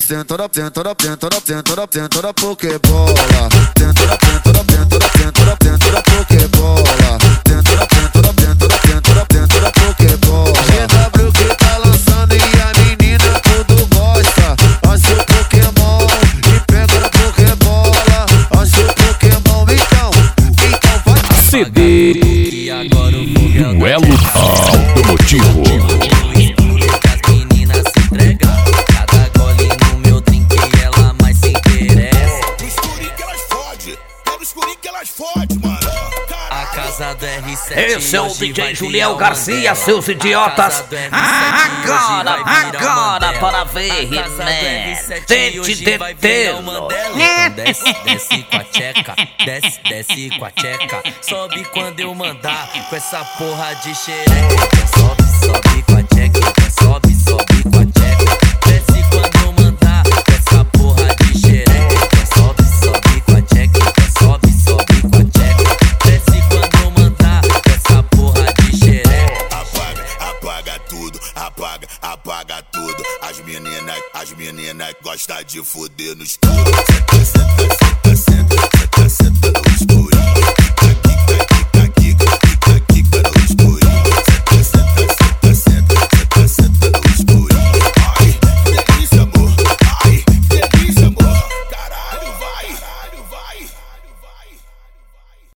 sentora, sentora, sentora, sentora, sentora, pokebola. Sentora, sentora, sentora, sentora, sentora, pokebola. Sentora, sentora, sentora, sentora, sentora, pokebola. GW que tá lançando e a menina tudo gosta. Ó seu Pokémon e pega na pokebola. Ó seu Pokémon, então vai. CD Duelo Automotivo. Esse é o DJ Juliel Garcia, seus idiotas. Agora, para ver, né? Tente detê-lo. Desce com a tcheca, desce com a tcheca. Sobe quando eu mandar com essa porra de xereca. Sobe com a tcheca, sobe com a tcheca. Desce quando eu mandar com essa porra de xereca. Sobe com a tcheca, sobe com a tcheca. Desce quando eu mandar com essa porra de xereca. Apaga tudo, apaga tudo. As meninas gostam de foder no escuro.